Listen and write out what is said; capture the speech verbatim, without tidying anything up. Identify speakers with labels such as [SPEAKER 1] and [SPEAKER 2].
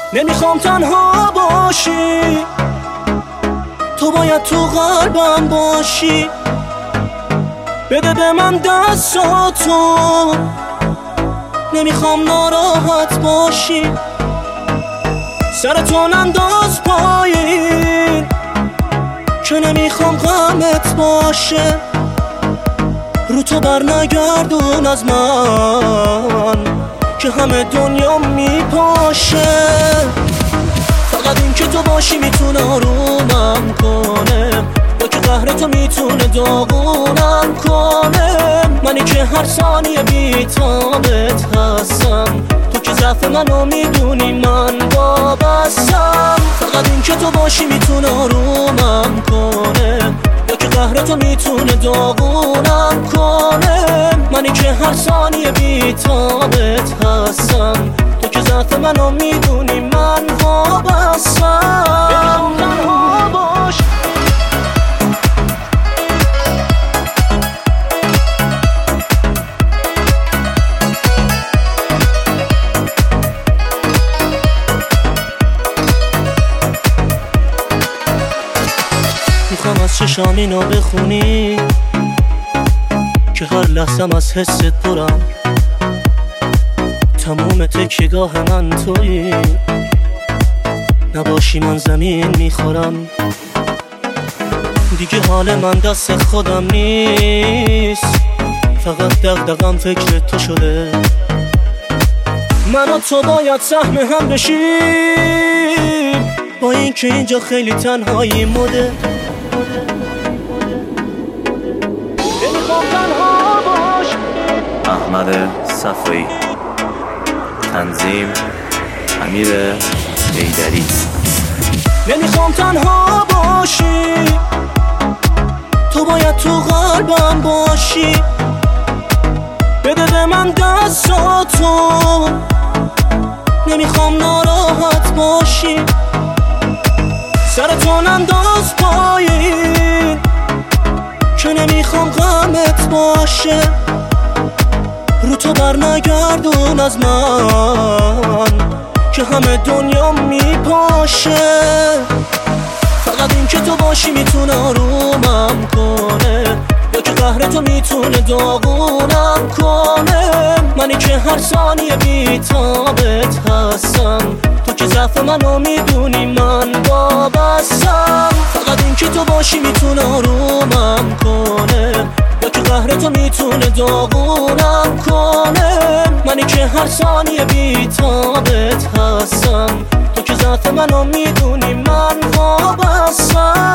[SPEAKER 1] نمیخوام تنها باشی، تو باید تو قلبم باشی. بده به من دستاتو، نمیخوام ناراحت باشی. سرتو انداز پایین که نمیخوام غمت باشه. رو تو بر نگردون از من که همه دنیا میپاشه. فقط این که تو باشی میتونه آرومم کنه، یا که قهر تو میتونه داغونم کنه. منی که هر ثانیه بی‌تابت هستم، تو که ضعف منو میدونی من وابستم. فقط این که تو باشی میتونه آرومم کنه، یا که قهر تو میتونه داغونم کنه. منی که هر ثانیه بی‌تابت هستم، تو که ضعف منو میدونی من وابستم. نمیخوام تنها باش. میخوام از چشام اینو بخونی که هر لحظم از حست پرم. تموم تکیه‌گاه من تویی، نباشی من زمین میخورم. دیگه حال من دست خودم نیست، فقط دغدغم فکر تو شده. من و تو باید سهم هم بشیم، با این که اینجا خیلی تنهایی مده. نمیخوام تنها باش.
[SPEAKER 2] احمد صفایی، تنظیم امیر حیدری.
[SPEAKER 1] نمیخوام تنها باشی، تو باید تو قلبم باشی. بده به من دستاتو، نمیخوام ناراحت باشی. سرتو انداز پایین که نمیخوام غمت باشه. رو تو بر نگردون از من که همه دنیا میپاشه. فقط این که تو باشی میتونه آرومم کنه، یا که قهر تو میتونه داغونم کنه. منی که هر ثانیه بی‌تابت هستم، تو که ضعف منو میدونی من وابستم. فقط این که تو باشی میتونه آرومم کنه، یا که قهر تو میتونه داغونم کنه. منی که هر ثانیه بی‌تابت هستم، تو که ضعف منو میدونی من وابستم.